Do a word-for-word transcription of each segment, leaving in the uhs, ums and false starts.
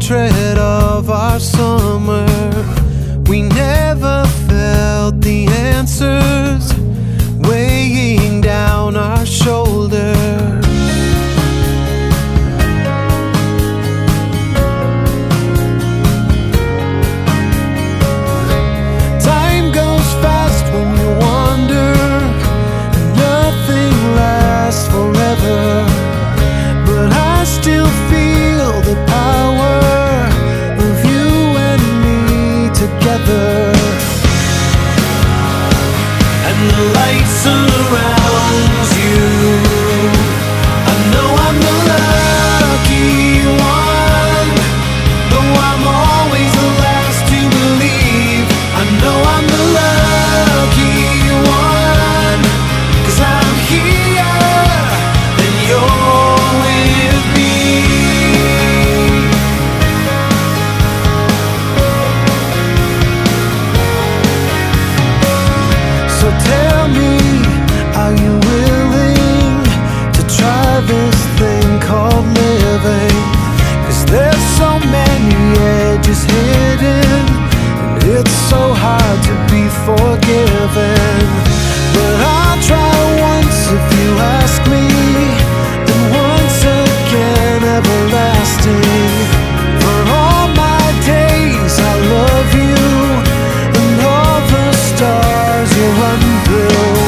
portrait of our summer. We never felt the answers weighing down our shoulders. Time goes fast when you wander, and nothing lasts forever. But I still feel the power of you and me together. And the light surrounds you. I know I'm the lucky one, though I'm always the last to believe. I know I'm the lucky one, 'cause I'm here and you're with me. So tell me, are you willing to try this thing called living? 'Cause there's so many edges hidden, and it's so hard to be forgiven. But I'll try once if you ask me, and once again everlasting. For all my days I love you, and all the stars you run through.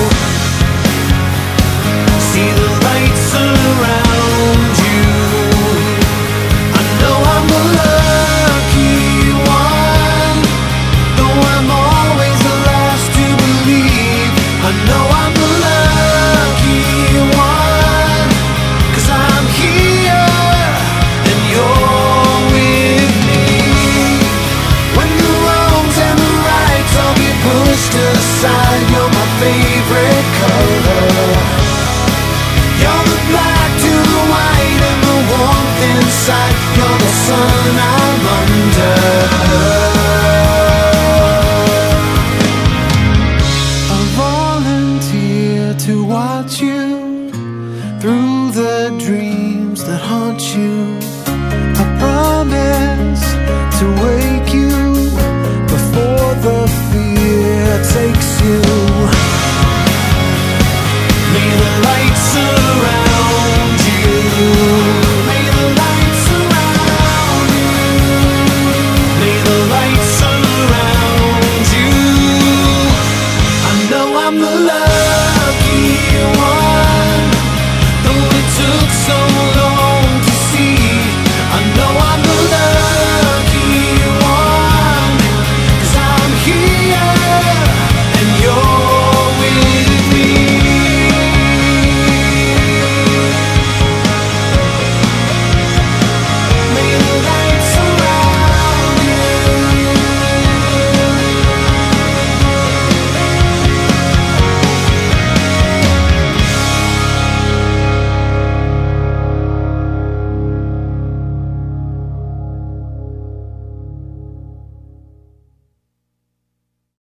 See the light surround you. I know I'm the lucky one, though I'm always the last to believe. I know I'm the lucky one, 'cause I'm here and you're with me. When the wrongs and the rights all get pushed aside, you're my favorite color. You're the black to the white and the warmth inside. You're the sun I'm under. I volunteer to watch you through the dreams that haunt you. I promise to wait